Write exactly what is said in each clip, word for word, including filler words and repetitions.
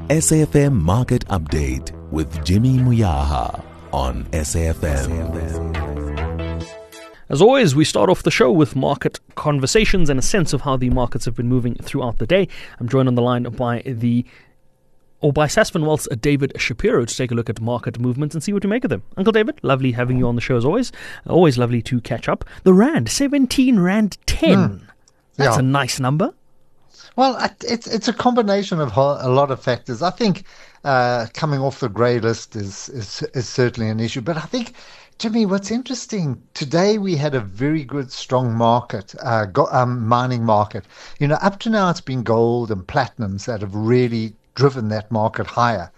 S A F M Market Update with Jimmy Muyaha on S A F M. As always, we start off the show with market conversations and a sense of how the markets have been moving throughout the day. I'm joined on the line by the or by Sasfin Wealth's David Shapiro to take a look at market movements and see what we make of them. Uncle David, lovely having you on the show as always. Always lovely to catch up. The Rand, seventeen Rand ten. Mm. That's yeah. a nice number. Well, it's it's a combination of a lot of factors. I think uh, coming off the grey list is, is is certainly an issue. But I think, Jimmy, what's interesting, today we had a very good, strong market, uh, go, um, mining market. You know, up to now it's been gold and platinums that have really driven that market higher,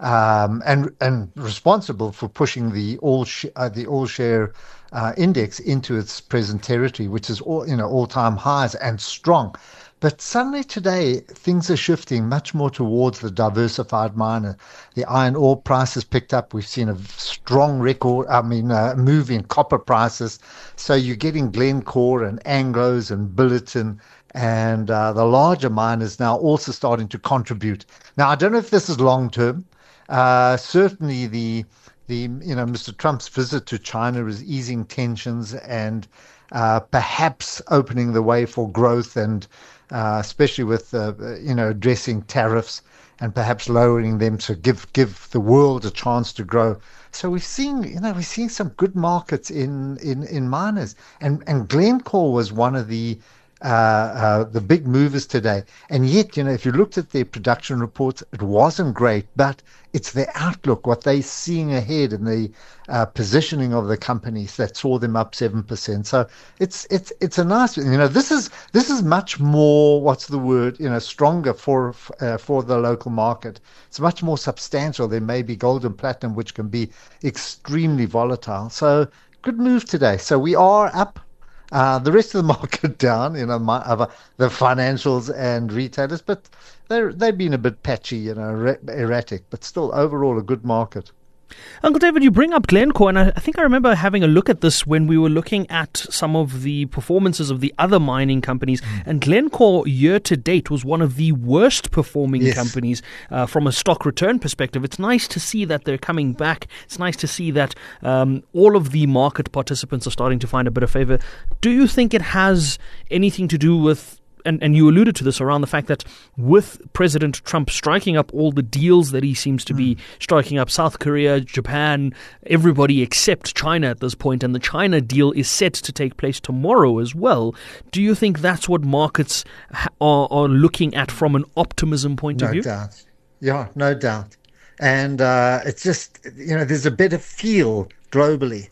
um, and and responsible for pushing the all sh- uh, the all share uh, index into its present territory, which is all you know all time highs and strong. But suddenly today, things are shifting much more towards the diversified miner. The iron ore price has picked up. We've seen a strong record, I mean, uh, move in copper prices. So you're getting Glencore and Anglos and Billiton and uh, the larger miners now also starting to contribute. Now, I don't know if this is long-term. Uh, certainly the, the, you know, Mister Trump's visit to China is easing tensions and uh, perhaps opening the way for growth and Uh, especially with, uh, you know, addressing tariffs and perhaps lowering them to give give the world a chance to grow. So we've seen, you know, we've seen some good markets in in, in miners, and and Glencore was one of the uh, uh, the big movers today. And yet, you know, if you looked at their production reports, it wasn't great, but it's their outlook, what they're seeing ahead, and the uh, positioning of the companies that saw them up seven percent. So it's it's it's a nice, you know, this is this is much more, what's the word, you know, stronger for uh, for the local market. It's much more substantial. There may be gold and platinum, which can be extremely volatile. So good move today. So we are up. Uh, the rest of the market down, you know, my, uh, the financials and retailers, but they're, they've been a bit patchy, you know, er- erratic, but still overall a good market. Uncle David, you bring up Glencore, and I, I think I remember having a look at this when we were looking at some of the performances of the other mining companies, mm. and Glencore year to date was one of the worst performing yes. companies uh, from a stock return perspective. It's nice to see that they're coming back. It's nice to see that um, all of the market participants are starting to find a bit of favor. Do you think it has anything to do with And, and you alluded to this around the fact that with President Trump striking up all the deals that he seems to be striking up, South Korea, Japan, everybody except China at this point, and the China deal is set to take place tomorrow as well. Do you think that's what markets ha- are, are looking at from an optimism point no of view? No doubt. Yeah, no doubt. And uh, it's just, you know, there's a better feel globally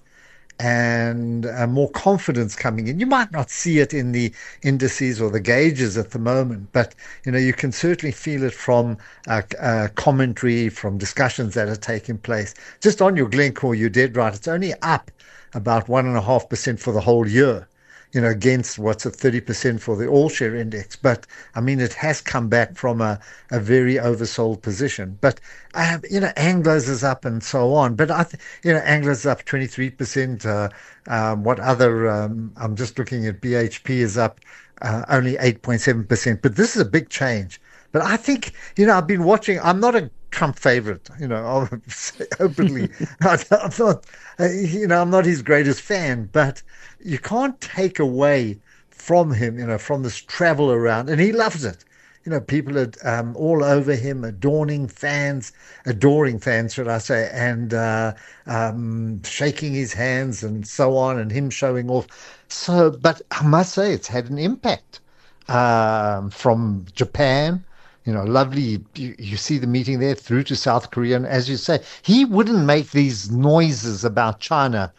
and uh, more confidence coming in. You might not see it in the indices or the gauges at the moment, but you know you can certainly feel it from uh, uh, commentary, from discussions that are taking place. Just on your Glencore, you're dead right. It's only up about one and a half percent for the whole year, you know, against what's at thirty percent for the all share index. But I mean, it has come back from a, a very oversold position. But uh, you know, Anglos is up and so on. But I, th- you know, Anglos is up twenty-three percent. Uh, um, what other? Um, I'm just looking at B H P is up uh, only eight point seven percent. But this is a big change. But I think, you know, I've been watching. I'm not a Trump favorite, you know, I'll say openly. I'm not, you know, I'm not his greatest fan, but you can't take away from him, you know, from this travel around, and he loves it. You know, people are um, all over him, adoring fans, adoring fans, should I say, and uh, um, shaking his hands and so on, and him showing off. So, but I must say, it's had an impact um, from Japan. You know, lovely, you, you see the meeting there through to South Korea. And as you say, he wouldn't make these noises about China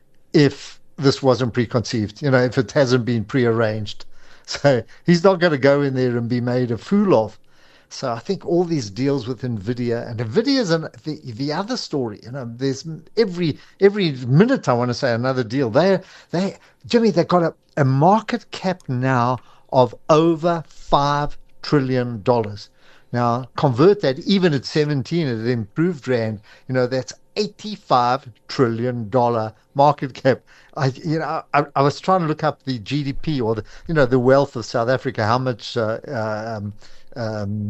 if this wasn't preconceived, you know, if it hasn't been prearranged. So he's not going to go in there and be made a fool of. So I think all these deals with NVIDIA, and NVIDIA is an, the, the other story. You know, there's every every minute I want to say another deal. They, they, Jimmy, they've got a, a market cap now of over five trillion dollars. Now, convert that even at seventeen at an improved rand, you know, that's eighty-five trillion dollars market cap. I, you know, I, I was trying to look up the G D P or the, you know, the wealth of South Africa, how much uh, um, um,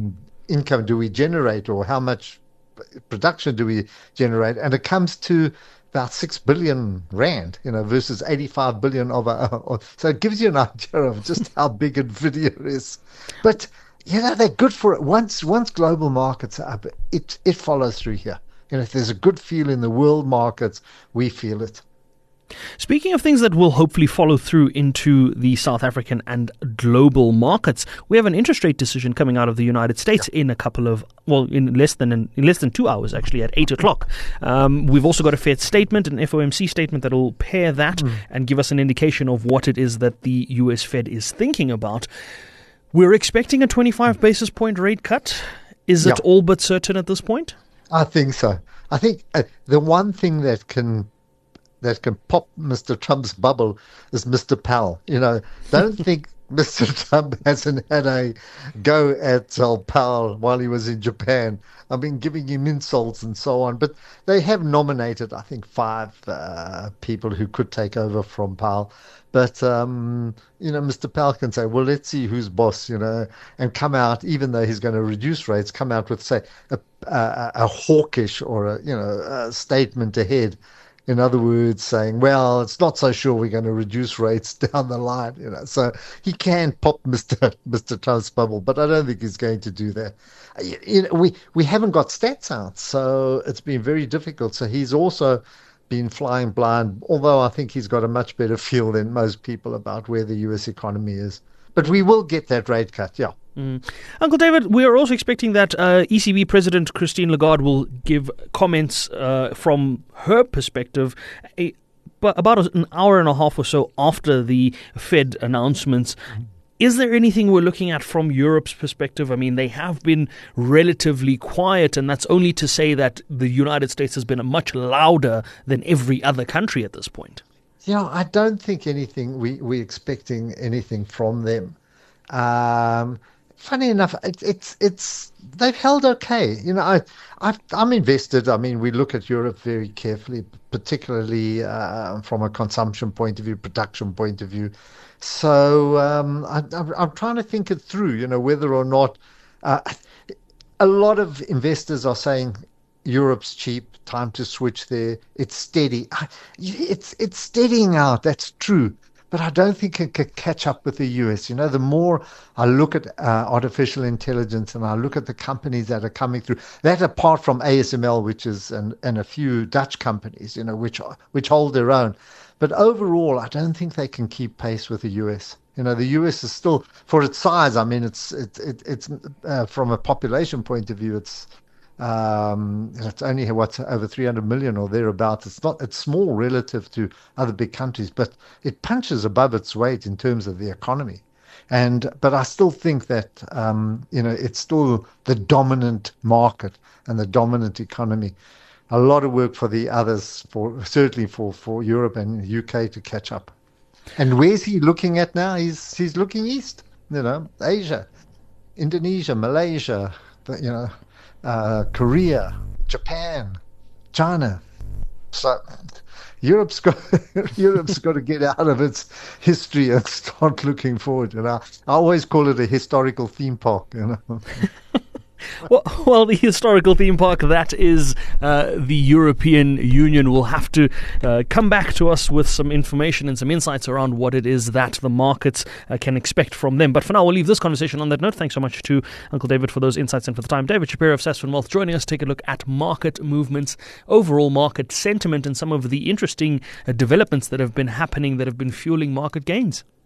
income do we generate, or how much production do we generate? And it comes to about six billion rand, you know, versus eighty-five billion of our. So it gives you an idea of just how big Nvidia is. But you know, they're good for it. Once once global markets are up, it it follows through here. You know, if there's a good feel in the world markets, we feel it. Speaking of things that will hopefully follow through into the South African and global markets, we have an interest rate decision coming out of the United States yeah. in a couple of, well, in less than in less than two hours, actually, at eight o'clock. Um, we've also got a Fed statement, an F O M C statement that will pair that mm. and give us an indication of what it is that the U S Fed is thinking about. We're expecting a twenty-five basis point rate cut. Is it yeah. all but certain at this point? I think so. I think uh, the one thing that can that can pop Mister Trump's bubble is Mister Powell. You know, don't think Mister Trump hasn't had a go at uh, Powell while he was in Japan. I've been giving him insults and so on. But they have nominated, I think, five uh, people who could take over from Powell. But, um, you know, Mister Powell can say, well, let's see who's boss, you know, and come out, even though he's going to reduce rates, come out with, say, a, a, a hawkish or, a, you know, a statement ahead. In other words, saying, well, it's not so sure we're going to reduce rates down the line, you know. So he can pop Mister Mister Trump's bubble, but I don't think he's going to do that. You know, we, we haven't got stats out, so it's been very difficult. So he's also been flying blind, although I think he's got a much better feel than most people about where the U S economy is. But we will get that rate cut, yeah. Mm. Uncle David, we are also expecting that uh, E C B President Christine Lagarde will give comments uh, from her perspective a, but about an hour and a half or so after the Fed announcements. Mm-hmm. Is there anything we're looking at from Europe's perspective? I mean, they have been relatively quiet, and that's only to say that the United States has been much louder than every other country at this point. Yeah, I don't think anything, we, we're expecting anything from them. Um, funny enough, it, it's it's they've held okay. You know, I I've, I'm invested. I mean, we look at Europe very carefully, particularly uh, from a consumption point of view, production point of view. So um, I, I'm, I'm trying to think it through. You know, whether or not uh, a lot of investors are saying Europe's cheap. Time to switch there. It's steady. It's it's steadying out. That's true. But I don't think it could catch up with the U S. You know, the more I look at uh, artificial intelligence and I look at the companies that are coming through, that apart from A S M L, which is, and, and a few Dutch companies, you know, which which hold their own. But overall, I don't think they can keep pace with the U S. You know, the U S is still, for its size, I mean, it's, it, it, it's uh, from a population point of view, it's, Um, it's only what's over three hundred million or thereabouts. It's not, it's small relative to other big countries, but it punches above its weight in terms of the economy. And, but I still think that, um, you know, it's still the dominant market and the dominant economy. A lot of work for the others, for certainly for, for Europe and U K to catch up. And where's he looking at now? He's, he's looking east, you know, Asia, Indonesia, Malaysia, you know, Uh, Korea, Japan, China. So Europe's got Europe's got to get out of its history and start looking forward. And I, I always call it a historical theme park. You know. Well, well, the historical theme park that is uh, the European Union will have to uh, come back to us with some information and some insights around what it is that the markets uh, can expect from them. But for now, we'll leave this conversation on that note. Thanks so much to Uncle David for those insights and for the time. David Shapiro of Sasfin Wealth joining us to take a look at market movements, overall market sentiment, and some of the interesting uh, developments that have been happening that have been fueling market gains.